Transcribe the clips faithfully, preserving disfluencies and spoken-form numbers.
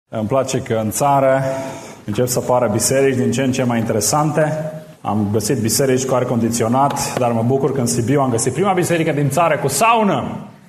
Îmi place că în țară încep să apară biserici din ce în ce mai interesante. Am găsit biserici cu aer condiționat, dar mă bucur că în Sibiu am găsit prima biserică din țară cu saună.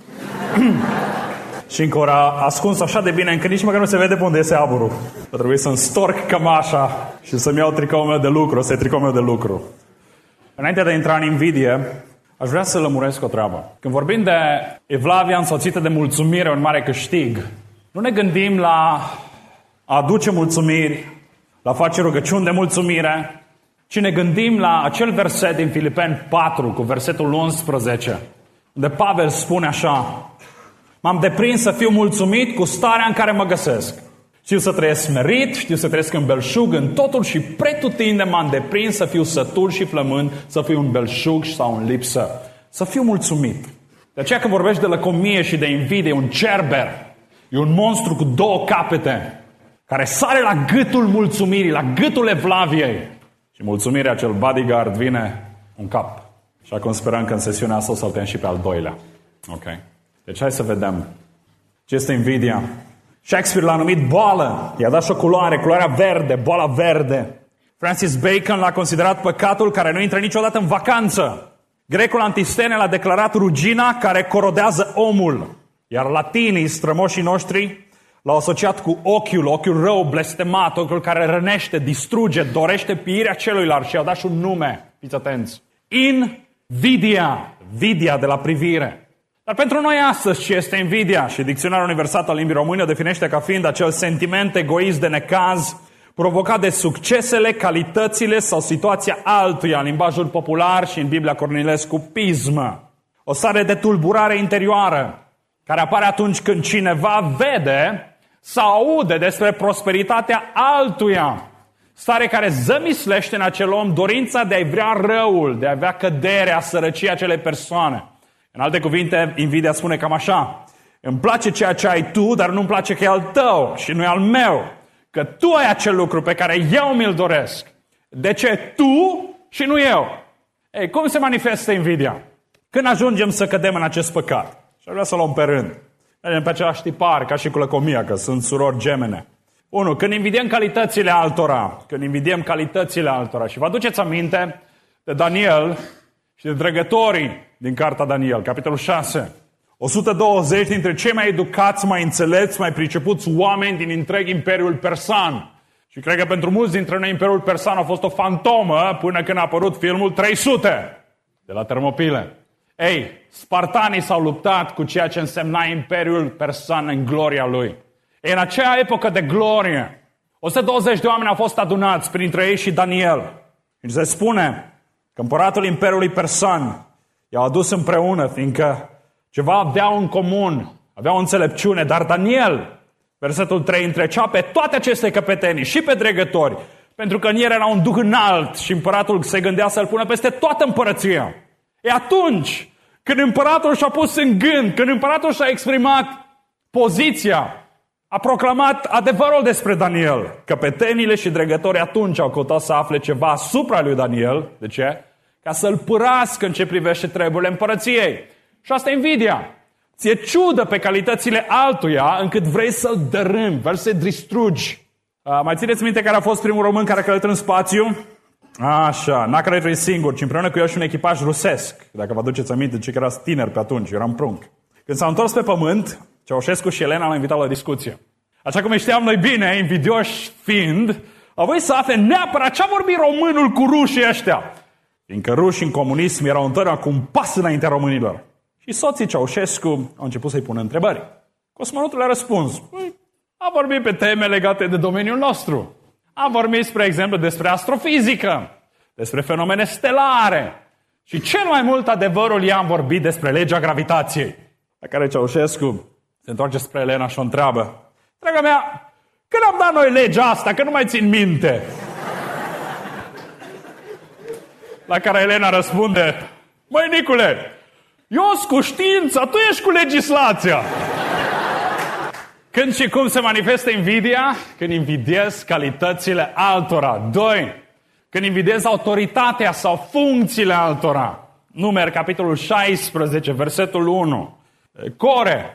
Și încă ori ascuns așa de bine încât nici măcar nu se vede pe unde iese aburul. A trebuit să-mi storc cămașa și să-mi iau tricoul meu de lucru. Ăsta e tricoul meu de lucru. Înainte de a intra în invidie, aș vrea să lămuresc o treabă. Când vorbim de evlavia însoțită de mulțumire, un mare câștig, nu ne gândim la a aduce mulțumiri, la a face rugăciuni de mulțumire, ci ne gândim la acel verset din Filipeni patru, cu versetul unsprezece, unde Pavel spune așa: m-am deprins să fiu mulțumit cu starea în care mă găsesc. Știu să trăiesc smerit, știu să trăiesc în belșug, în totul și pretutinde m-am deprins să fiu sătul și flămând, să fiu un belșug sau în lipsă. Să fiu mulțumit. De aceea când vorbești de lăcomie și de invidie, un cerber e un monstru cu două capete care sare la gâtul mulțumirii, la gâtul evlaviei. Și mulțumirea, acel bodyguard, vine un cap. Și acum sperăm că în sesiunea asta o să-l tăiem și pe al doilea. Ok. Deci hai să vedem ce este invidia. Shakespeare l-a numit boală. I-a dat și o culoare, culoarea verde, boala verde. Francis Bacon l-a considerat păcatul care nu intră niciodată în vacanță. Grecul Antistene l-a declarat rugina care corodează omul. Iar latinii, strămoșii noștri, l-au asociat cu ochiul, ochiul rău, blestemat, ochiul care rănește, distruge, dorește pieirea celuilalt și i-au dat și un nume. Fiți atenți. Invidia. Vidia de la privire. Dar pentru noi astăzi ce este invidia? Și Dicționarul Universal al Limbii Române o definește ca fiind acel sentiment egoist de necaz provocat de succesele, calitățile sau situația altuia, în limbajul popular și în Biblia Cornilescu, pismă. O stare de tulburare interioară care apare atunci când cineva vede sau aude despre prosperitatea altuia. Stare care zămislește în acel om dorința de a-i vrea răul, de a avea căderea, sărăcia acelei persoane. În alte cuvinte, invidia spune cam așa: îmi place ceea ce ai tu, dar nu-mi place că e al tău și nu e al meu. Că tu ai acel lucru pe care eu mi-l doresc. De ce tu și nu eu? Ei, cum se manifestă invidia? Când ajungem să cădem în acest păcat? Și vreau să luăm pe rând. Mergem pe același tipar, ca și cu lăcomia, că sunt surori gemene. Unu, când invidiem calitățile altora. Când invidiem calitățile altora. Și vă aduceți aminte de Daniel și de dregătorii din cartea Daniel, capitolul șase. o sută douăzeci dintre cei mai educați, mai înțelepți, mai pricepuți oameni din întreg Imperiul Persan. Și cred că pentru mulți dintre noi Imperiul Persan a fost o fantomă până când a apărut filmul trei sute de la Termopile. Ei, spartanii s-au luptat cu ceea ce însemna Imperiul Persan în gloria lui. Ei, în acea epocă de glorie, o sută douăzeci de oameni au fost adunați, printre ei și Daniel. Și se spune că împăratul Imperiului Persan i-au adus împreună, fiindcă ceva aveau în comun, aveau o înțelepciune, dar Daniel, versetul trei, întrecea pe toate aceste căpetenii și pe dregători, pentru că în el era un duh înalt și împăratul se gândea să-l pună peste toată împărăția. E atunci când împăratul și-a pus în gând, când împăratul și-a exprimat poziția, a proclamat adevărul despre Daniel. Căpetenile și dregătorii atunci au căutat să afle ceva asupra lui Daniel. De ce? Ca să-l pârască în ce privește treburile împărăției. Și asta e invidia. Ți-e ciudă pe calitățile altuia încât vrei să-l dărâmi, vrei să-l distrugi. Uh, mai țineți minte care a fost primul român care a călătorit în spațiu? Așa, n-a călătorit singur, ci împreună cu el și un echipaj rusesc. Dacă vă aduceți aminte, ce că erați tineri pe atunci, eram prunc. Când s-au întors pe pământ, Ceaușescu și Elena l-au invitat la discuție. Așa cum știam noi bine, invidioși fiind, au voit să afle neapărat ce a vorbit românul cu rușii ăștia. Fiindcă rușii în comunism erau întotdeauna cu un pas înaintea românilor. Și soții Ceaușescu au început să-i pună întrebări. Cosmonautul a răspuns: păi, a vorbit pe teme legate de domeniul nostru. A vorbit, spre exemplu, despre astrofizică, despre fenomene stelare. Și cel mai mult adevărul i-am vorbit despre legea gravitației. La care Ceaușescu se întoarce spre Elena și o întreabă: draga mea, când am dat noi legea asta, că nu mai țin minte? La care Elena răspunde: măi, Nicule, eu sunt cu știința, tu ești cu legislația. Când și cum se manifestă invidia? Când invidiezi calitățile altora. Doi, când invidiezi autoritatea sau funcțiile altora. Numeri, capitolul șaisprezece, versetul unu. Core,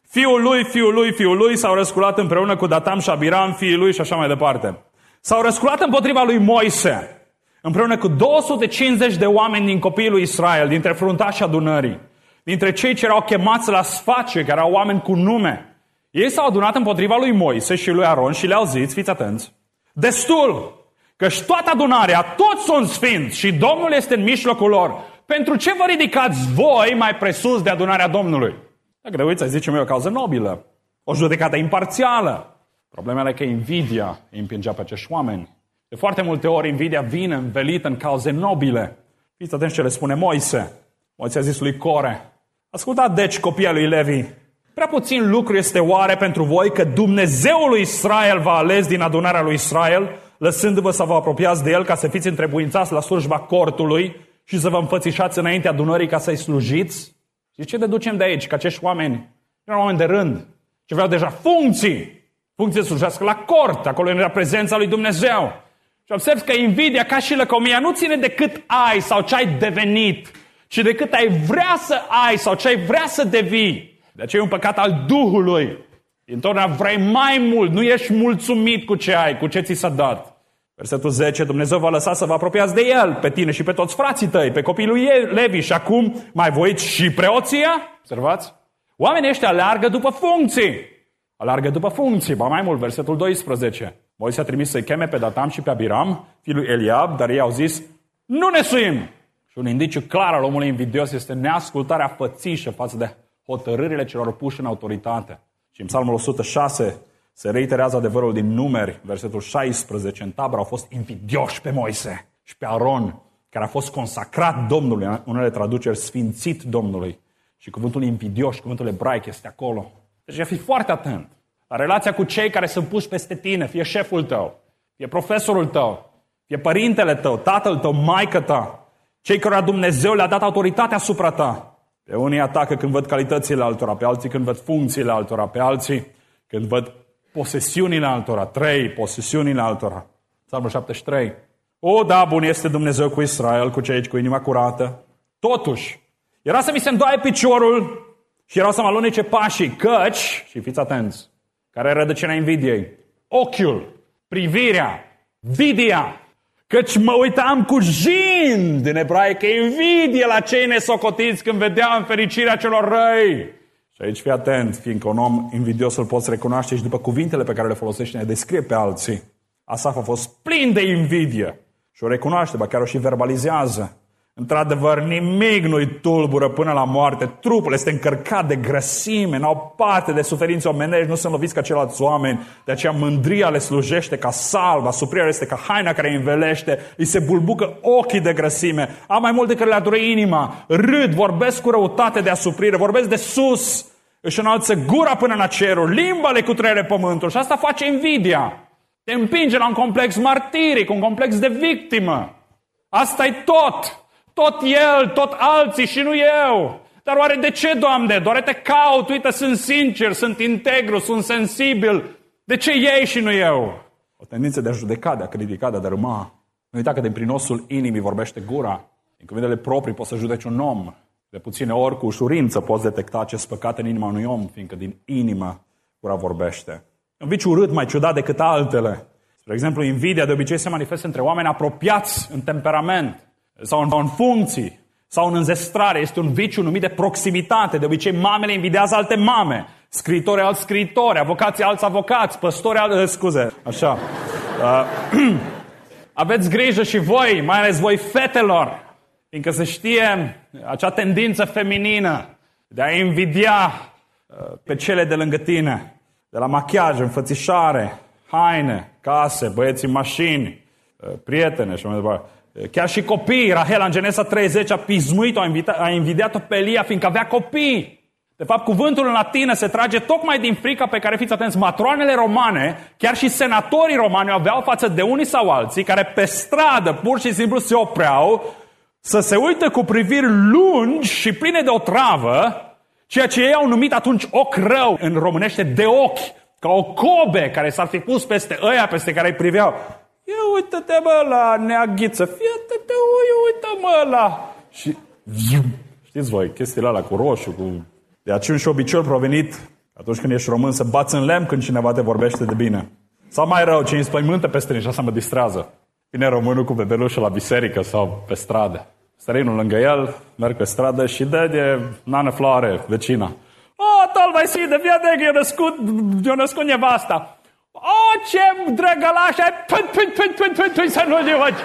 Fiul lui, fiul lui, fiul lui s-au răsculat împreună cu Datam și Abiram, fiii lui și așa mai departe. S-au răsculat împotriva lui Moise, împreună cu două sute cincizeci de oameni din copiii lui Israel, dintre fruntașii adunării, dintre cei ce erau chemați la sface, care erau oameni cu nume. Ei s-au adunat împotriva lui Moise și lui Aron și le-au zis, fiți atenți, destul, că-și toată adunarea, toți sunt sfinți și Domnul este în mijlocul lor. Pentru ce vă ridicați voi mai presus de adunarea Domnului? Dacă te uiți, ai zice, e o cauză nobilă, o judecată imparțială. Problema e că invidia îi împingea pe acești oameni. De foarte multe ori invidia vine învelită în cauze nobile. Fiți atenți ce le spune Moise. Moise a zis lui Core, ascultați deci copiii lui Levi, prea puțin lucru este oare pentru voi că Dumnezeul lui Israel v-a ales din adunarea lui Israel, lăsându-vă să vă apropiați de el ca să fiți întrebuințați la slujba cortului și să vă înfățișați înaintea adunării ca să-i slujiți? Și ce deducem de aici? Că acești oameni erau oameni de rând, ce aveau deja funcții, funcții să slujească la cort, acolo era prezența lui Dumnezeu. Și observi că invidia, ca și lăcomia, nu ține de cât ai sau ce ai devenit, ci de cât ai vrea să ai sau ce ai vrea să devii. De aceea e un păcat al Duhului. Întotdeauna vrei mai mult, nu ești mulțumit cu ce ai, cu ce ți s-a dat. Versetul zece, Dumnezeu v-a lăsat să vă apropiați de El, pe tine și pe toți frații tăi, pe copiii lui Levi și acum mai voiți și preoția? Observați? Oamenii ăștia aleargă după funcții. Aleargă după funcții. Ba mai mult, versetul doisprezece. Moise a trimis să-i cheme pe Datam și pe Abiram, fiul lui Eliab, dar ei au zis, nu ne suim! Și un indiciu clar al omului invidios este neascultarea fățișă față de hotărârile celor puși în autoritate. Și în Psalmul o sută șase se reiterează adevărul din Numeri, versetul șaisprezece. În tabără au fost invidioși pe Moise și pe Aron, care a fost consacrat Domnului, în unele traduceri sfințit Domnului. Și cuvântul invidioși, cuvântul ebraic este acolo. Deci fi foarte atent la relația cu cei care sunt puși peste tine, fie șeful tău, fie profesorul tău, fie părintele tău, tatăl tău, maică ta, cei cărora Dumnezeu le-a dat autoritatea asupra ta. Pe unii atacă când văd calitățile altora, pe alții când văd funcțiile altora, pe alții când văd posesiunile altora. Trei, posesiunile altora. Psalmul șaptezeci și trei. O, da, bun este Dumnezeu cu Israel, cu cei cu inima curată. Totuși, era să mi se îndoaie piciorul și erau să mă alunece pașii, căci, și fiți atenți, care e rădăcina invidiei, ochiul, privirea, vidia, căci mă uitam cu jind, în ebraică, invidie la cei nesocotiți când vedeam fericirea celor răi. Și aici fii atent, fiindcă un om invidios îl poți recunoaște și după cuvintele pe care le folosește ne descrie pe alții. Asaf a fost plin de invidie și o recunoaște, ba chiar o și verbalizează. Într-adevăr, nimic nu-i tulbură până la moarte. Trupul este încărcat de grăsime, n-au parte de suferințe omenești, nu sunt loviți ca ceilalți oameni. De aceea mândria le slujește ca salva, suprirea este ca haina care îi învelește, îi se bulbucă ochii de grăsime. Am mai mult decât le adură inima, râd, vorbesc cu răutate de asuprire, vorbesc de sus, își înalță gura până la ceruri, limba le cutreiere pământul și asta face invidia. Te împinge la un complex martiric, un complex de victimă. Asta-i tot. Tot el, tot alții și nu eu. Dar oare de ce, Doamne? Doar te caut, uite, sunt sincer, sunt integru, sunt sensibil. De ce ei și nu eu? O tendință de a judeca, de a critica, de a dărâma. Nu uita că din prin osul inimii vorbește gura. Din cuvintele proprii poți să judeci un om. De puține ori, cu ușurință, poți detecta acest păcat în inima unui om, fiindcă din inimă gura vorbește. Un viciu urât mai ciudat decât altele. Spre exemplu, invidia de obicei se manifestă între oameni apropiați în temperament, sau în, în funcții, sau în înzestrare. Este un viciu numit de proximitate. De obicei, mamele invidiază alte mame, scriitori alți scriitori, avocații alți avocați, păstori alți... Scuze, așa. Uh, aveți grijă și voi, mai ales voi fetelor, fiindcă se știe acea tendință feminină de a invidia uh, pe cele de lângă tine. De la machiaj, înfățișare, haine, case, băieți în mașini, uh, prietene și mai departe. Chiar și copiii, Rahel în Genesa treizeci a pismuit-o, a invidiat-o pe Elia, fiindcă avea copii. De fapt, cuvântul în latină se trage tocmai din frica pe care, fiți atenți, matroanele romane, chiar și senatorii romani aveau față de unii sau alții, care pe stradă pur și simplu se opreau să se uită cu priviri lungi și pline de otravă, ceea ce ei au numit atunci ochi rău, în românește de ochi, ca o cobe care s-ar fi pus peste ăia, peste care îi priveau. Ia uite-te, mă, la neaghiță, fie-te, uite, mă, la... Și, știți voi, chestiile alea cu roșu, cu... De aceea și obiceiul provenit Atunci când ești român, să bați în lemn când cineva te vorbește de bine. Sau mai rău, ce înspăimântă pe străini și asta mă distrează. Vine românul cu bebelușul la biserică sau pe stradă. Străinul lângă el, merg pe stradă și dă de nană floare, vecina. O, tol mai si, de viață că eu născut, eu născut nevasta. O, ce drăgălaș ai, pânt, pânt, pânt, pânt, pânt, pânt, să nu-l faci.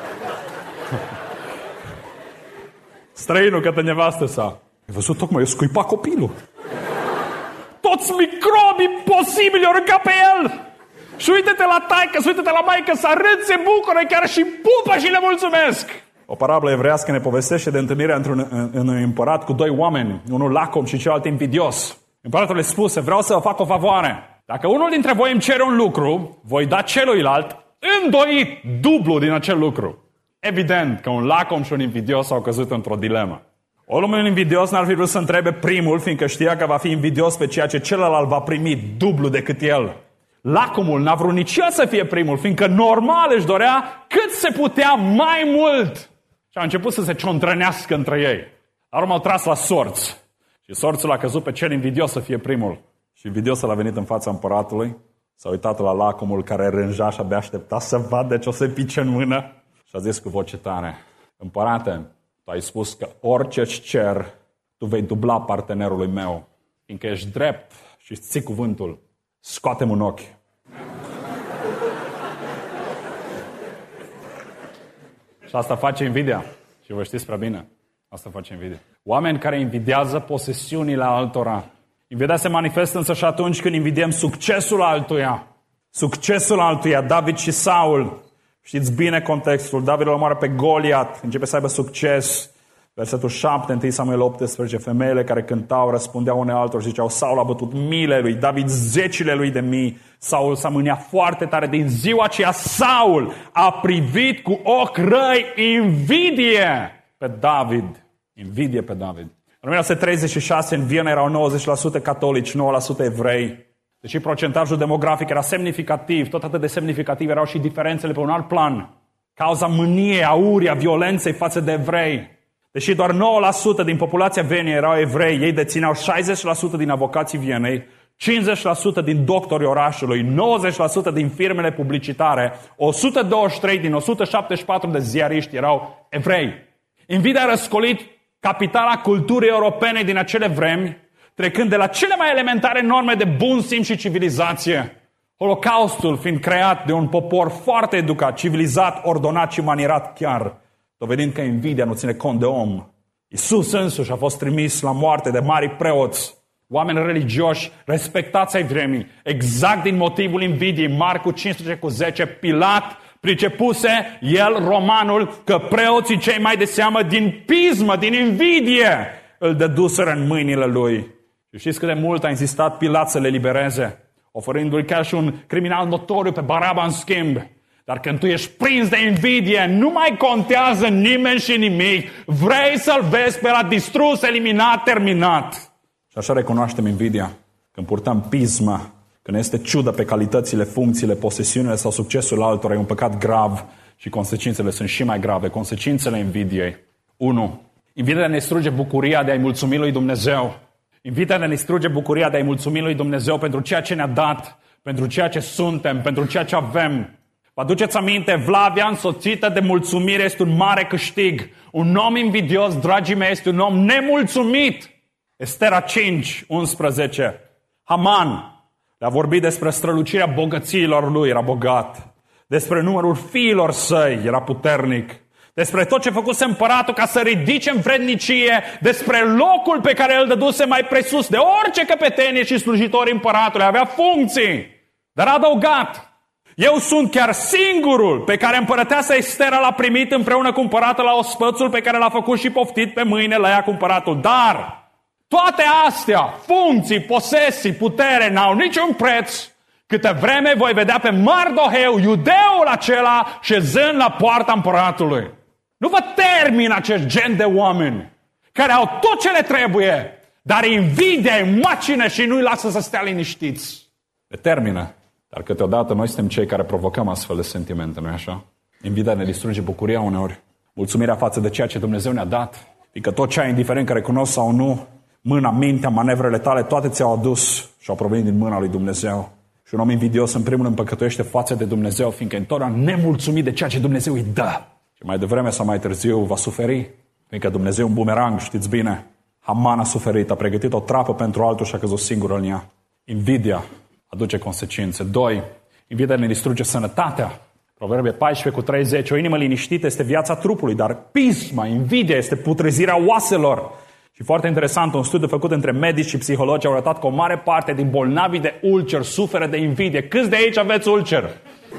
Străinul către nevastă sa. Ai văzut tocmai, eu scuipa copilul. Toți microbii posibili au râncat pe el. Și uite-te la taică, uite-te la maică, să râd, se bucură, chiar și pupă și le mulțumesc. O parabolă evreiască ne povestește de întâlnirea într-un în, în împărat cu doi oameni, unul lacom și celălalt invidios. Împăratul le spuse, vreau să vă fac o favoare. Dacă unul dintre voi îmi cere un lucru, voi da celuilalt îndoit dublu din acel lucru. Evident că un lacom și un invidios au căzut într-o dilemă. Omul invidios n-ar fi vrut să întrebe primul, fiindcă știa că va fi invidios pe ceea ce celălalt va primi dublu decât el. Lacomul n-a vrut nici el să fie primul, fiindcă normal își dorea cât se putea mai mult. Și au început să se ciontrănească între ei. Dar m-au tras la sorți. Și sorțul a căzut pe cel invidios să fie primul. Și invidiosul a venit în fața împăratului, s-a uitat la lacomul care rânja și abia aștepta să vadă ce o să-i pice în mână. Și a zis cu voce tare, împărate, tu ai spus că orice îți cer, tu vei dubla partenerului meu. Fiindcă ești drept și îți ții cuvântul, scoate-mi un ochi. Și asta face invidia. Și vă știți prea bine. Asta face invidia. Oameni care invidiază posesiunile altora. Invidia se manifestă însă și atunci când invidiem succesul altuia. Succesul altuia, David și Saul. Știți bine contextul. David îl omoară pe Goliat. Începe să aibă succes. Versetul șapte, întâi Samuel optsprezece, femeile care cântau, răspundeau unei altor și ziceau, Saul a bătut miile lui, David zecile lui de mii. Saul s-a mâniat foarte tare. Din ziua aceea Saul a privit cu ochi răi invidie pe David. Invidie pe David. În o mie nouă sute treizeci și șase în Viena erau nouăzeci la sută catolici, nouă la sută evrei. Deși procentajul demografic era semnificativ, tot atât de semnificativ erau și diferențele pe un alt plan. Cauza mâniei, a urii, a violenței față de evrei. Deși doar nouă la sută din populația Vienei erau evrei, ei dețineau șaizeci la sută din avocații Vienei, cincizeci la sută din doctorii orașului, nouăzeci la sută din firmele publicitare, o sută douăzeci și trei din o sută șaptezeci și patru de ziariști erau evrei. Invidia a răscolit capitala culturii europene din acele vremi, trecând de la cele mai elementare norme de bun simț și civilizație. Holocaustul fiind creat de un popor foarte educat, civilizat, ordonat și manierat chiar, dovedind că invidia nu ține cont de om. Iisus însuși a fost trimis la moarte de mari preoți, oameni religioși, respectați ai vremii, exact din motivul invidiei. Marcu cincisprezece cu zece, Pilat pricepuse el, romanul, că preoții cei mai de seamă din pismă, din invidie, îl dăduseră în mâinile lui. Și știți cât de mult a insistat Pilat să le libereze, oferindu-i chiar și un criminal notoriu pe Baraba în schimb. Dar când tu ești prins de invidie, nu mai contează nimeni și nimic. Vrei să-l vezi pe ăla distrus, eliminat, terminat. Și așa recunoaștem invidia. Când purtăm pismă, când este ciudă pe calitățile, funcțiile, posesiunile sau succesul altora, e un păcat grav și consecințele sunt și mai grave. Consecințele invidiei. unu. Invidia ne distruge bucuria de a-i mulțumi lui Dumnezeu. Invidia ne distruge bucuria de a-i mulțumi lui Dumnezeu pentru ceea ce ne-a dat, pentru ceea ce suntem, pentru ceea ce avem. Vă aduceți aminte, Vlavia însoțită de mulțumire este un mare câștig. Un om invidios, dragii mei, este un om nemulțumit. Estera cinci, unsprezece. Haman le-a vorbit despre strălucirea bogățiilor lui, era bogat. Despre numărul fiilor săi, era puternic. Despre tot ce făcuse împăratul ca să ridice în vrednicie, despre locul pe care îl dăduse mai presus de orice căpetenie și slujitori împăratului. Avea funcții, dar a adăugat. Eu sunt chiar singurul pe care împărăteasa Estera l-a primit împreună cu împăratul la ospățul pe care l-a făcut și poftit pe mâine la ea cu împăratul. Dar toate astea, funcții, posesii, putere, n-au niciun preț câtă vreme voi vedea pe Mardoheu, iudeul acela, șezând la poarta împăratului. Nu vă termin acest gen de oameni care au tot ce le trebuie, dar invidia îi macină și nu-i lasă să stea liniștiți. Le termină. Dar câteodată noi suntem cei care provocăm astfel de sentimente, nu-i așa? Invidia ne distruge bucuria uneori, mulțumirea față de ceea ce Dumnezeu ne-a dat, fiindcă tot ce ai, indiferent că recunosc sau nu, Mâna, mintea, manevrele tale, toate ți-au adus și au provenit din mâna lui Dumnezeu. Și un om invidios, în primul rând, împăcătuiește față de Dumnezeu, fiindcă întotdeauna nemulțumit de ceea ce Dumnezeu îi dă. Și mai devreme sau mai târziu va suferi, fiindcă Dumnezeu un bumerang, știți bine. Haman a suferit, a pregătit o trapă pentru altul și a căzut singur în ea. Invidia aduce consecințe. Doi, invidia ne distruge sănătatea. Proverbe paisprezece cu treizeci. O inimă liniștită este viața trupului, dar pisma, invidia este putrezirea oaselor. Și foarte interesant, un studiu făcut între medici și psihologi a arătat că o mare parte din bolnavii de ulcer suferă de invidie. Câți de aici aveți ulcer?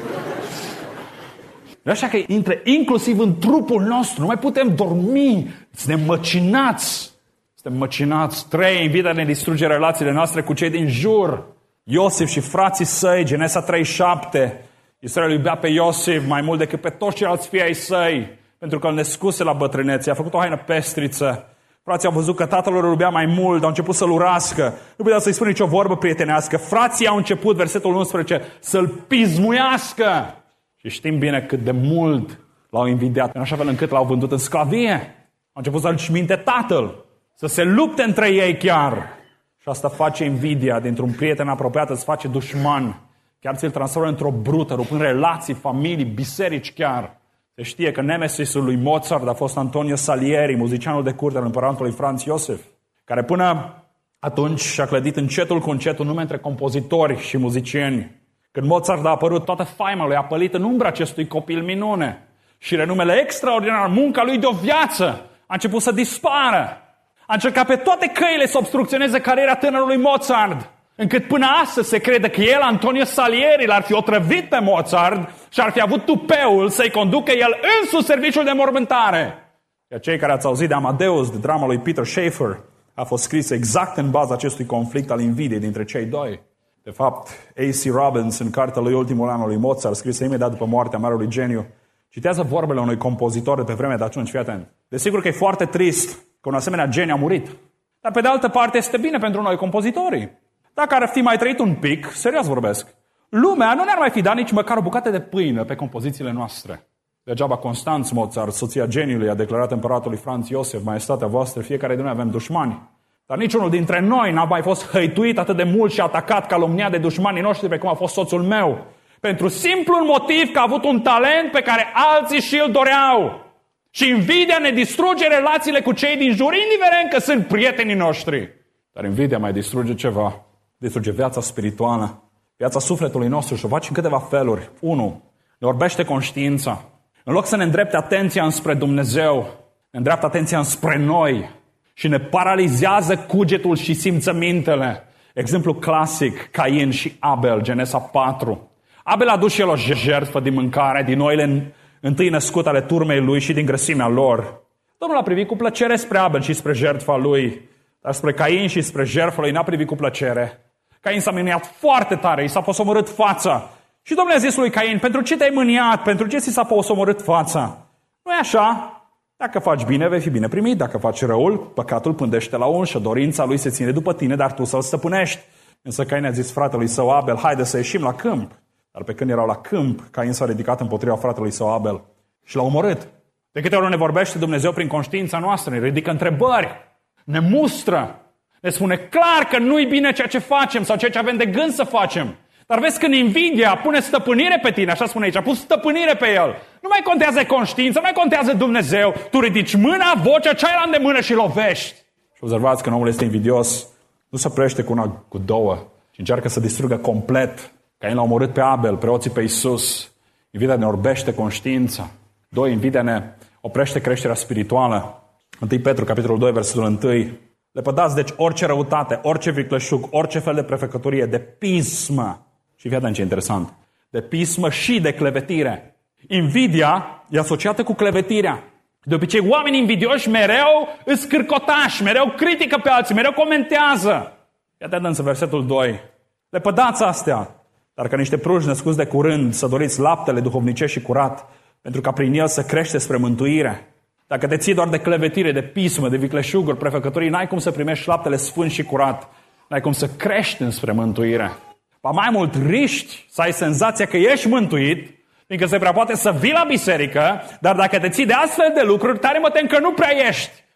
Așa că intră inclusiv în trupul nostru. Nu mai putem dormi. Suntem măcinați. Suntem măcinați. Trei, invidia ne distruge relațiile noastre cu cei din jur. Iosif și frații săi, Genesa trei șapte. Israel iubea pe Iosif mai mult decât pe toți ceilalți fii ai săi, pentru că îl născuse la bătrânețe. A făcut o haină pestriță. Frații au văzut că tatăl lor îl iubea mai mult, au început să-l urască. Nu putea să-i spună nicio vorbă prietenească. Frații au început, versetul unsprezece, să-l pismuiască. Și știm bine cât de mult l-au invidiat, în așa fel încât l-au vândut în sclavie. Au început să-l minte tatăl, să se lupte între ei chiar. Și asta face invidia, dintr-un prieten apropiat îți face dușman. Chiar ți-l transformă într-o brută, rupând relații, familii, biserici chiar. Se știe că nemesisul lui Mozart a fost Antonio Salieri, muzicianul de curte al împăratului Franz Josef, care până atunci și-a clădit încetul cu încetul nume între compozitori și muzicieni. Când Mozart a apărut, toată faima lui a pălit în umbra acestui copil minune. Și renumele extraordinar, munca lui de o viață, a început să dispară. A încercat pe toate căile să obstrucționeze cariera tânărului Mozart, încât până astăzi se crede că el, Antonio Salieri, l-ar fi otrăvit pe Mozart și ar fi avut tupeul să-i conducă el însuși serviciul de mormântare. Iar cei care ați auzit de Amadeus, de drama lui Peter Shaffer, a fost scris exact în baza acestui conflict al invidiei dintre cei doi. De fapt, A C Robbins, în cartea lui Ultimul an al lui Mozart, scrisă imediat după moartea marelui geniu, citează vorbele unui compozitor de pe vremea de atunci, fii atent. Desigur că e foarte trist că un asemenea geniu a murit. Dar pe de altă parte este bine pentru noi compozitorii. Dacă ar fi mai trăit un pic, serios vorbesc, lumea nu ne-ar mai fi dat nici măcar o bucată de pâine pe compozițiile noastre. Degeaba Constanț Mozart, soția geniului, a declarat împăratului Franz Josef, maestatea voastră, fiecare din noi avem dușmani. Dar niciunul dintre noi n-a mai fost hăituit atât de mult și atacat, calomniat de dușmanii noștri precum a fost soțul meu. Pentru simplul motiv că a avut un talent pe care alții și îl doreau. Și invidia ne distruge relațiile cu cei din jur, indiferent că sunt prietenii noștri. Dar invidia mai distruge ceva. Distruge viața spirituală, viața sufletului nostru și o face în câteva feluri. Unu, ne orbește conștiința. În loc să ne îndrepte atenția înspre Dumnezeu, ne îndreaptă atenția înspre noi și ne paralizează cugetul și simțămintele. Exemplu clasic, Cain și Abel, Genesa patru. Abel a dus și el o jertfă din mâncare, din oile întâi născute ale turmei lui și din grăsimea lor. Domnul a privit cu plăcere spre Abel și spre jertfa lui, dar spre Cain și spre jertfa lui n-a privit cu plăcere. Cain s-a mâniat foarte tare, i s-a posomorât fața. Și Domnul a zis lui Cain, pentru ce te-ai mâniat? Pentru ce ți s-a posomorât fața? Nu e așa? Dacă faci bine, vei fi bine primit. Dacă faci răul, păcatul pândește la unșă. Dorința lui se ține după tine, dar tu să-l stăpânești. Însă Cain a zis fratelui său Abel, haide să ieșim la câmp. Dar pe când erau la câmp, Cain s-a ridicat împotriva fratelui său Abel și l-a omorât. De câte ori ne vorbește Dumnezeu prin conștiința noastră, ne ridică întrebări, ne mustră, ne spune clar că nu-i bine ceea ce facem sau ceea ce avem de gând să facem. Dar vezi când invidia pune stăpânire pe tine, așa spune aici, a pus stăpânire pe el. Nu mai contează conștiința, nu mai contează Dumnezeu. Tu ridici mâna, vocea, ce ai la îndemână și lovești. Și observați că omul este invidios, nu se oprește cu una, cu două, ci încearcă să distrugă complet. Cain l-a omorât pe Abel, preoții pe Iisus. Invidia ne orbește conștiința. Doi, invidia ne oprește creșterea spirituală. întâi Petru, capitolul doi, versetul unu. Lepădați deci orice răutate, orice vicleșug, orice fel de prefăcătorie, de pismă. Și fii atent ce interesant. De pismă și de clevetire. Invidia e asociată cu clevetirea. De obicei, oamenii invidioși mereu îs cârcotași, mereu critică pe alții, mereu comentează. Fii atent însă versetul doi. Lepădați astea, dar ca niște pruși născuți de curând, să doriți laptele duhovnicești și curat, pentru ca prin el să crește spre mântuire. Dacă te ții doar de clevetire, de pismă, de vicleșuguri, prefăcătorii, n-ai cum să primești laptele sfânt și curat. N-ai cum să crești înspre mântuire. Ba mai mult riști să ai senzația că ești mântuit, fiindcă se prea poate să vii la biserică, dar dacă te ții de astfel de lucruri, tare mă tem că nu prea ești.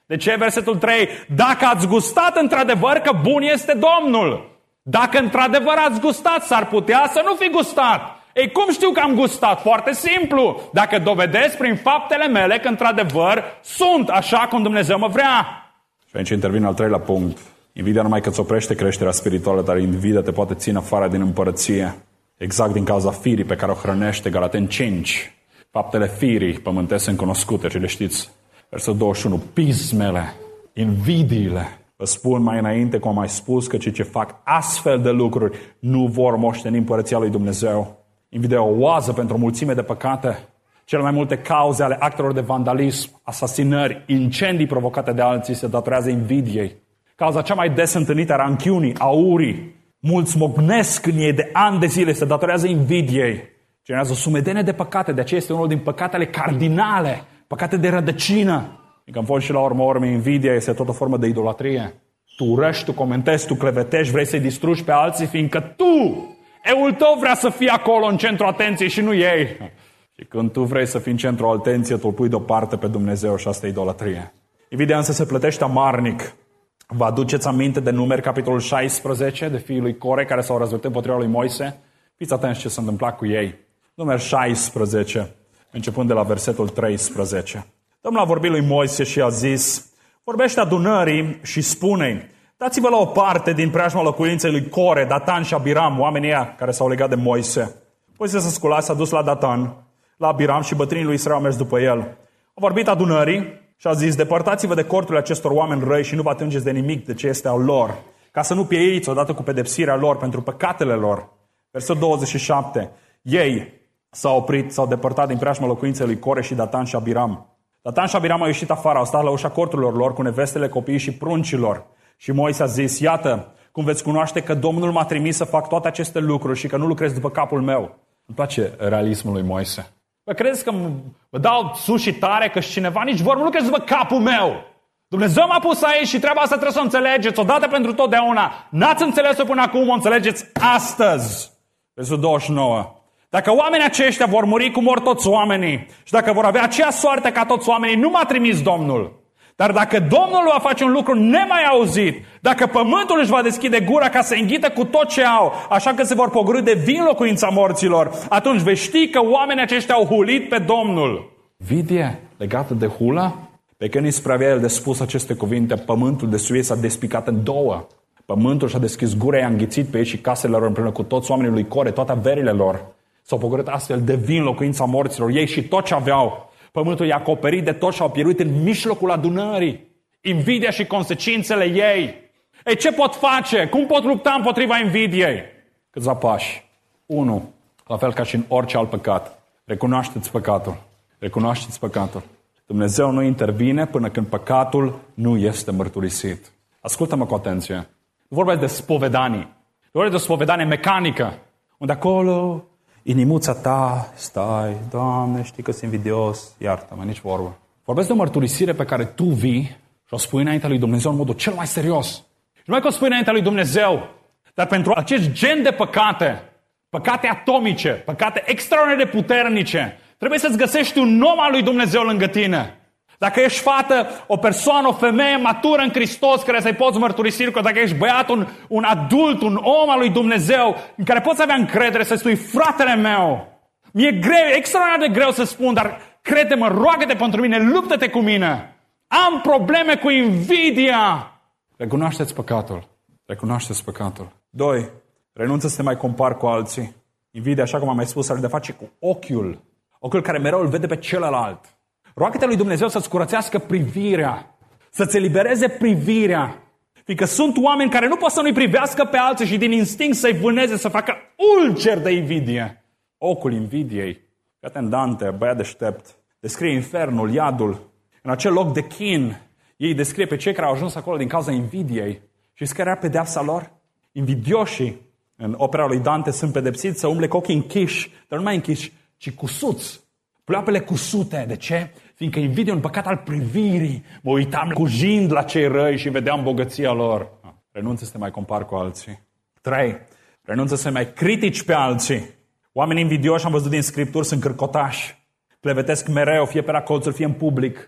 De ce? Versetul trei. Dacă ați gustat într-adevăr că bun este Domnul. Dacă într-adevăr ați gustat, s-ar putea să nu fi gustat. Ei, cum știu că am gustat? Foarte simplu. Dacă dovedesc prin faptele mele că într-adevăr sunt așa cum Dumnezeu mă vrea. Și aici intervine al treilea punct. Invidia numai că îți oprește creșterea spirituală, dar invidia te poate ține afară din împărăție. Exact din cauza firii pe care o hrănește. Galateni cinci. Faptele firii pământești sunt cunoscute, ce le știți. Versetul douăzeci și unu. Pismele, invidiile. Vă spun mai înainte, cum am mai spus, că cei ce fac astfel de lucruri nu vor moșteni împărăția lui Dumnezeu. Invidia o oază pentru o mulțime de păcate. Cele mai multe cauze ale actelor de vandalism, asasinări, incendii provocate de alții se datorează invidiei. Cauza cea mai des întâlnită a ranchiunii, a urii. Mulți mocnesc în ei de ani de zile, se datorează invidiei. Generează o sumedenie de păcate, de aceea este unul din păcatele cardinale, păcate de rădăcină. Adică în fond și la urmă urmei, invidia este tot o formă de idolatrie. Tu urăști, tu comentezi, tu clevetești, vrei să-i distrugi pe alții, fiindcă tu, eul tău vrea să fie acolo în centrul atenției și nu ei. Și când tu vrei să fii în centrul atenției, tu îl pui deoparte pe Dumnezeu și asta e idolatrie. Invidia însă se plătește amarnic. Vă aduceți aminte de Numeri, capitolul șaisprezece, de fiii lui Core care s-au răzvrătit împotriva lui Moise? Fiți atenți ce s-a întâmplat cu ei. Numeri șaisprezece, începând de la versetul treisprezece. Domnul a vorbit lui Moise și a zis: vorbește adunării și spune-i: dați-vă la o parte din preajma locuinței lui Core, Datan și Abiram, oamenii ăia care s-au legat de Moise. Moise s-a sculat, s-a dus la Datan, la Abiram și bătrânii lui Israel au mers după el. A vorbit adunării și a zis: depărtați-vă de corturile acestor oameni răi și nu vă atingeți de nimic de ce este al lor, ca să nu pieiți odată cu pedepsirea lor pentru păcatele lor. Versetul douăzeci și șapte. Ei s-au oprit, s-au depărtat din preajma locuinței lui Core și Datan și Abiram. Datan și Abiram au ieșit afară, au stat la ușa corturilor lor cu nevestele, copiii și pruncilor. Și Moise a zis: iată, cum veți cunoaște că Domnul m-a trimis să fac toate aceste lucruri și că nu lucrez după capul meu. Îmi place realismul lui Moise. Vă credeți că vă dau sus și tare că și cineva nici vor nu lucrez după capul meu? Dumnezeu m-a pus aici și treaba asta trebuie să o înțelegeți odată pentru totdeauna. N-ați înțeles-o până acum, o înțelegeți astăzi. Versetul douăzeci și nouă. Dacă oamenii aceștia vor muri cum mor toți oamenii și dacă vor avea aceeași soartă ca toți oamenii, nu m-a trimis Domnul. Dar dacă Domnul va face un lucru nemai auzit, dacă pământul își va deschide gura ca să înghită cu tot ce au, așa că se vor pogorî de vin locuința morților, atunci vei ști că oamenii aceștia au hulit pe Domnul. Vidie legată de hulă? Pe când îi avea el de spus aceste cuvinte, pământul de sub ei s-a despicat în două. Pământul și-a deschis gura, i-a înghițit pe ei și casele lor împreună cu toți oamenii lui Core, toate averile lor. S-au pogorât astfel de vin locuința morților, ei și tot ce aveau. Pământul i-a acoperit de tot și au pieruit în mijlocul adunării. Invidia și consecințele ei. Ei, ce pot face? Cum pot lupta împotriva invidiei? Câțiva pași. Unu, la fel ca și în orice alt păcat. Recunoașteți păcatul. Recunoașteți păcatul. Dumnezeu nu intervine până când păcatul nu este mărturisit. Ascultă-mă cu atenție. Nu vorbesc de spovedanii. Nu vorbesc de o spovedanie mecanică. Unde acolo, inimuța ta, stai, Doamne, știi că sunt invidios, iartă-mă, nici vorbă. Vorbesc de o mărturisire pe care tu vii și o spui înaintea lui Dumnezeu în modul cel mai serios. Și numai că o spui înaintea lui Dumnezeu, dar pentru acest gen de păcate, păcate atomice, păcate extraordinar de puternice, trebuie să-ți găsești un om al lui Dumnezeu lângă tine. Dacă ești fată, o persoană, o femeie matură în Hristos, care să-i poți mărturisi, că dacă ești băiat, un, un adult, un om al lui Dumnezeu, în care poți avea încredere să spui: fratele meu, mi-e greu, e extraordinar de greu să spun, dar crede-mă, roagă-te pentru mine, luptă-te cu mine. Am probleme cu invidia. Recunoașteți păcatul. Recunoașteți păcatul. Doi, renunță să te mai compari cu alții. Invidia, așa cum am mai spus, are de face cu ochiul. Ochiul care mereu îl vede pe celălalt. Roagă-te lui Dumnezeu să-ți curățească privirea, să-ți elibereze privirea. Fiindcă sunt oameni care nu pot să nu-i privească pe alții și din instinct să-i vâneze, să facă ulcer de invidie. Ocul invidiei. Fii atent, Dante, băiat deștept, descrie infernul, iadul. În acel loc de chin, ei descrie pe cei care au ajuns acolo din cauza invidiei. Și care era pedeapsa lor? Invidioșii, în opera lui Dante, sunt pedepsiți să umble cu ochii închiși, dar nu mai închiși, ci cusuți. Pleoapele cusute. De ce? Fiindcă invidia e un păcat al privirii. Mă uitam cujind la cei răi și vedeam bogăția lor. Renunță să te mai compari cu alții. Trei. Renunță să mai critici pe alții. Oamenii invidioși, am văzut din Scripturi, sunt cârcotași. Clevetesc mereu, fie pe la colțuri, fie în public.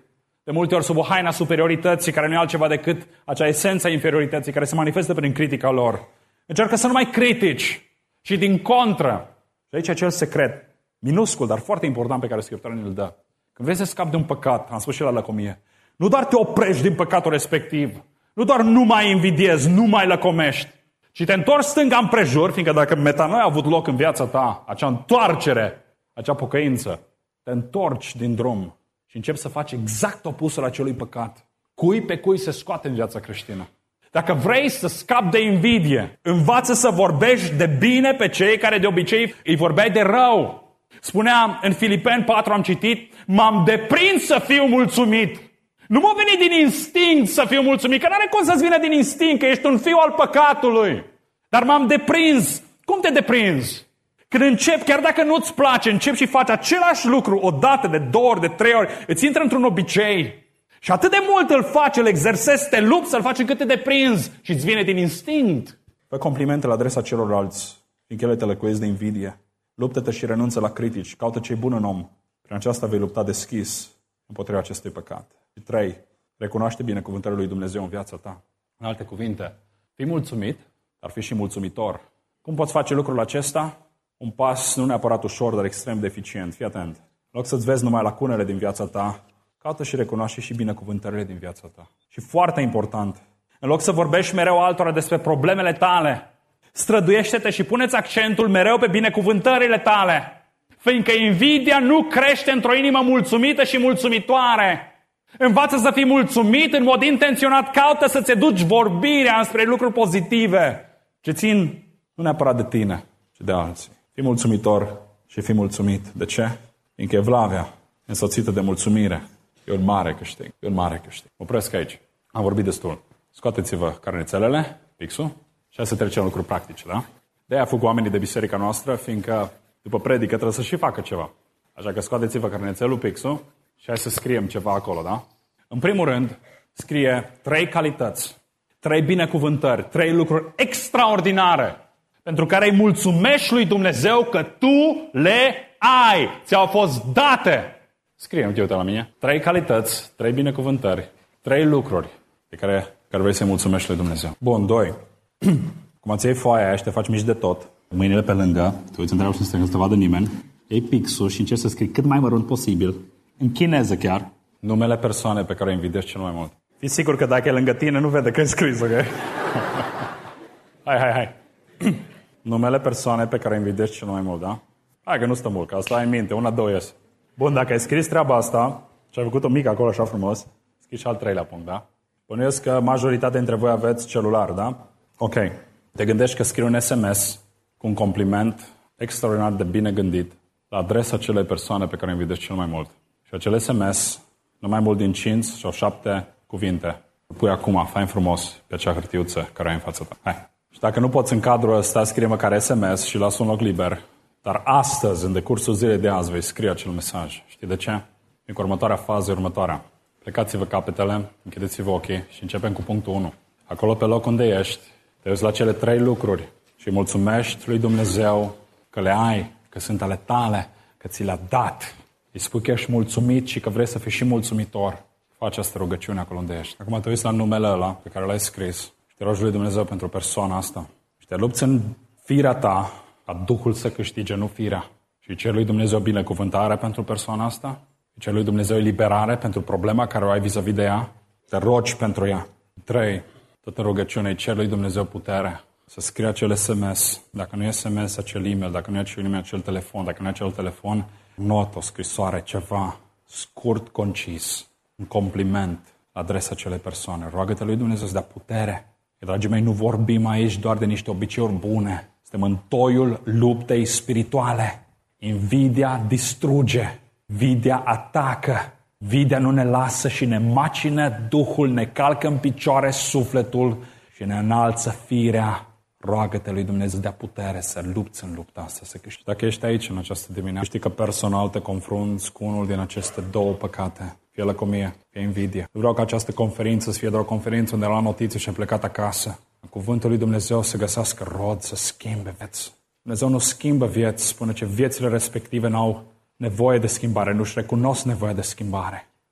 De multe ori sub o haina superiorității, care nu e altceva decât acea esență a inferiorității care se manifestă prin critica lor. Încearcă să nu mai critici, și din contră. Și aici e acel secret, minuscul, dar foarte important pe care Scriptura ne-l dă. Când vrei să scapi de un păcat, am spus și la lăcomie, nu doar te oprești din păcatul respectiv, nu doar nu mai invidiezi, nu mai lăcomești, ci te întorci stânga împrejur, fiindcă dacă metanoia a avut loc în viața ta, acea întoarcere, acea pocăință, te întorci din drum și începi să faci exact opusul acelui păcat. Cui pe cui se scoate în viața creștină. Dacă vrei să scapi de invidie, învață să vorbești de bine pe cei care de obicei îi vorbeai de rău. Spunea în Filipeni patru, am citit, m-am deprins să fiu mulțumit. Nu m-a venit din instinct să fiu mulțumit, că n-are cum să-ți vină din instinct, că ești un fiu al păcatului. Dar m-am deprins. Cum te deprinzi? Când începi, chiar dacă nu-ți place, începi și faci același lucru o dată, de două ori, de trei ori, îți intră într-un obicei. Și atât de mult îl faci, îl exersezi, te lupți să-l faci încât te deprinzi și îți vine din instinct. Fă complimente la adresa celorlalți, fiindcă ele te lăcuiesc de invidie. Luptă-te și renunță la critici, caută ce-i bun în om. Prin aceasta vei lupta deschis împotriva acestui păcat. Și trei, recunoaște binecuvântările lui Dumnezeu în viața ta. În alte cuvinte, fii mulțumit, dar fii și mulțumitor. Cum poți face lucrul acesta? Un pas nu neapărat ușor, dar extrem de eficient. Fii atent. În loc să-ți vezi numai lacunele din viața ta, caută și recunoaște și binecuvântările din viața ta. Și foarte important, în loc să vorbești mereu altora despre problemele tale, străduiește-te și puneți accentul mereu pe binecuvântările tale. Fiindcă invidia nu crește într-o inimă mulțumită și mulțumitoare. Învață să fii mulțumit în mod intenționat, caută să-ți duci vorbirea înspre lucruri pozitive, ce țin nu neapărat de tine, ci de alții. Fii mulțumitor și fii mulțumit. De ce? Fiindcă evlavia însoțită de mulțumire e un mare câștig. E un mare câștig. Mă opresc aici. Am vorbit destul. Scoateți-vă carnețelele, pixul, și hai să trecem lucruri practice, da? De-aia fug oamenii de biserica noastră, fiindcă după predică trebuie să și facă ceva. Așa că scoateți-vă carnețelul, pixul, și hai să scriem ceva acolo, da? În primul rând, scrie trei calități, trei binecuvântări, trei lucruri extraordinare pentru care îi mulțumești lui Dumnezeu că tu le ai. Ți-au fost date. Scrie, uite, uite la mine. Trei calități, trei binecuvântări, trei lucruri pe care, care vrei să-i mulțumești lui Dumnezeu. Bun, doi. Cum îți iei foaia aia și te faci mici de tot, mâinile pe lângă, te uiți în dreapta și să te vadă nimeni, iei pixul și încerci să scrii cât mai mărunt posibil, în chineză chiar, numele persoanei pe care o invidiezi cel mai mult. Fii sigur că dacă e lângă tine, nu vede că e scris, ok? hai, hai, hai. Numele persoanei pe care o invidiezi cel mai mult, da? Hai că nu stă mult, că asta ai în minte, una, două ies. Bun, dacă ai scris treaba asta și ai făcut-o mică acolo așa frumos, scrii și al treilea punct, da? Bănuiesc că majoritatea dintre voi aveți celular, da? Ok. Te gândești că scrii un S M S cu un compliment extraordinar de bine gândit la adresa acelei persoane pe care o invidiezi cel mai mult. Și acel S M S, nu mai mult din cinci sau șapte cuvinte, îl pui acum, fain frumos, pe acea hârtiuță care ai în fața ta. Hai. Și dacă nu poți în cadrul ăsta, scrie măcar S M S și lasă un loc liber. Dar astăzi, în decursul zilei de azi, vei scrie acel mesaj. Știi de ce? În următoarea fază, următoarea. Plecați-vă capetele, închideți-vă ochii și începem cu punctul unu. Acolo pe loc unde ești, te uiți la cele trei lucruri și mulțumești lui Dumnezeu că le ai, că sunt ale tale, că ți le-a dat. Îi spui că ești mulțumit și că vrei să fii și mulțumitor. Faci această rugăciune acolo unde ești. Acum te uiți la numele ăla pe care l-ai scris și te rogi lui Dumnezeu pentru persoana asta. Și te lupți în firea ta ca Duhul să câștige, nu firea. Și cer lui Dumnezeu binecuvântare pentru persoana asta. Și cer lui Dumnezeu eliberare pentru problema care o ai vis-a-vis de ea. Te rogi pentru ea. Trei, tot în rugăciune, cer lui Dumnezeu putere să scrie acel S M S. Dacă nu e S M S, acel e-mail. Dacă nu e acel e-mail, acel telefon. Dacă nu e acel telefon, notă, o scrisoare, ceva scurt, concis. Un compliment la adresa acelei persoane. Roagă-te lui Dumnezeu să dea putere. Dragii mei, nu vorbim aici doar de niște obiceiuri bune. Suntem în toiul luptei spirituale. Invidia distruge. Invidia atacă. Invidia nu ne lasă și ne macină Duhul, ne calcă în picioare sufletul și ne înalță firea. Roagă-te lui Dumnezeu să dea putere să lupți în lupta asta, să câștigi. Dacă ești aici în această dimineață, știi că personal te confrunți cu unul din aceste două păcate, fie lăcomie, fie invidie. Nu vreau ca această conferință să fie doar o conferință unde am luat notițe și am plecat acasă. Cuvântul lui Dumnezeu să găsească rod, să schimbe vieți. Dumnezeu nu schimbă vieți, spune că viețile respective n-au nevoie de schimbare, nu-și recunosc nevoia de schimbare.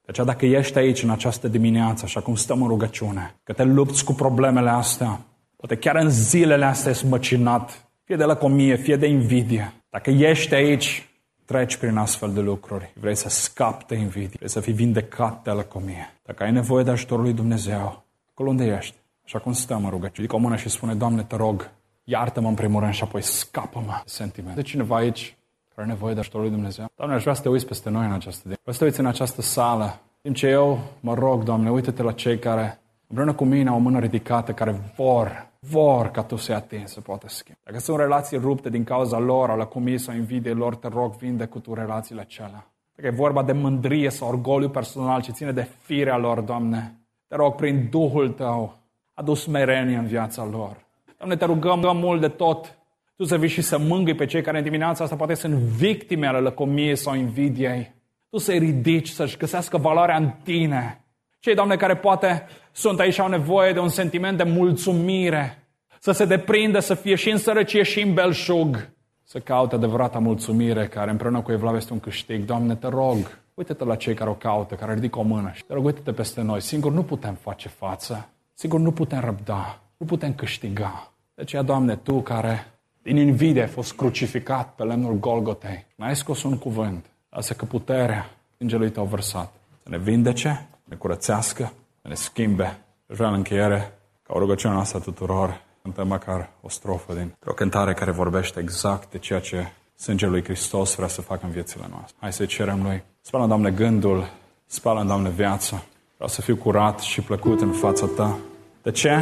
De aceea dacă ești aici în această dimineață, așa cum stăm în rugăciune, că te lupți cu problemele astea, poate chiar în zilele astea ești măcinat, fie de lăcomie, fie de invidie. Dacă ești aici, treci prin astfel de lucruri, vrei să scapi de invidie, vrei să fii vindecat de lăcomie. Dacă ai nevoie de ajutorul lui Dumnezeu, acolo unde ești, așa cum stăm în rugăciune, ridică o mână și spune, Doamne, te rog, iartă-mă în primul rând și apoi scapă-mă de sentiment. De cineva aici care are nevoie de ajutorul lui Dumnezeu? Doamne, aș vrea să te uiți peste noi în această zi. Vreau să te uiți în această sală. Timp ce eu mă rog, Doamne, uită-te la cei care împreună cu mine au o mână ridicată, care vor, vor ca Tu să-i atingi, să poată schimba. Dacă sunt relații rupte din cauza lor, a lăcomiei sau invidiei lor, te rog, vinde cu Tu relațiile acelea. Dacă e vorba de mândrie sau orgoliu personal ce ține de firea lor, Doamne, te rog, prin Duhul Tău, adu smerenie în viața lor. Doamne, te rugăm, rugăm mult de tot. Tu să vii și să mângâi pe cei care în dimineața asta poate sunt victime ale lăcomiei sau invidiei. Tu să-i ridici, să-și găsească valoarea în Tine. Cei, Doamne, care poate sunt aici, au nevoie de un sentiment de mulțumire. Să se deprindă, să fie și în sărăcie și în belșug. Să caute adevărata mulțumire, care împreună cu Evlav este un câștig. Doamne, te rog, uite-te la cei care o caută, care ridică o mână. Și te rog, uite-te peste noi. Singur nu putem face față. Sigur nu putem răbda. Nu putem câștiga. De aceea, Doamne, Tu care din invidie ai fost crucificat pe lemnul Golgotei, n-ai scos un cuvânt. Lasă că puterea Îngelui Tău vărsat să ne vindece, să ne curățească, să ne schimbe. Vreau în încheiere, ca o rugăciune noastră tuturor, cântăm măcar o strofă din o cântare care vorbește exact de ceea ce sângele lui Hristos vrea să facă în viețile noastre. Hai să-i cerem Lui. Spală, Doamne, gândul, spală, Doamne, viața. Vreau să fiu curat și plăcut în fața Ta. De ce?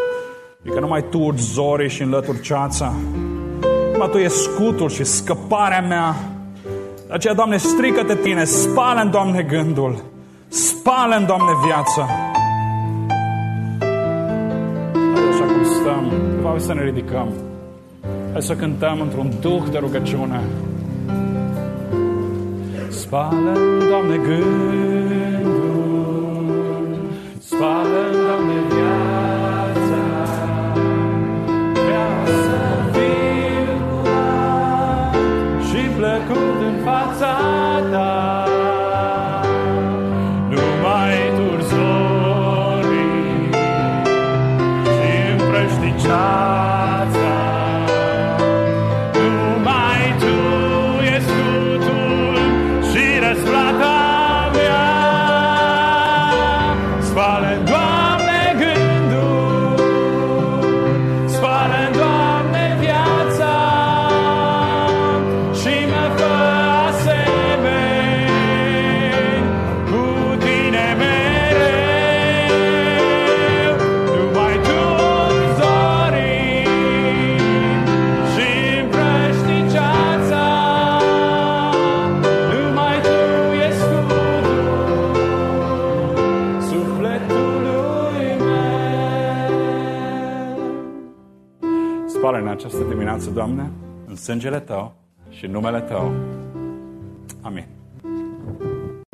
Că numai Tu urci zorii și înlături ceața. Numai Tu ești scutul și scăparea mea. De aceea, Doamne, strică-te Tine, spală-mi, Doamne, gândul, spală-mi, Doamne, viața. Așa cum stăm, vreau să ne ridicăm. Hai să cântăm într-un duh de rugăciune. Spală-mi, Doamne, gândul, spală-mi, Doamne, viața. Vreau să fiu curat și plăcut în fața Ta. Numai Tu urci zorii și împrăști ceața. Numai Tu ești scutul și răsplata mea. Spală-mi, Doamne, gândul, spală-mi, Doamne, viața și mă fă asemeni cu Tine mereu. Numai Tu urci zorii și împrăști ceața. Numai Tu ești scutul sufletului meu. Spală în această dimineață, Doamne, în sângele Tău și în numele Tău. Amin.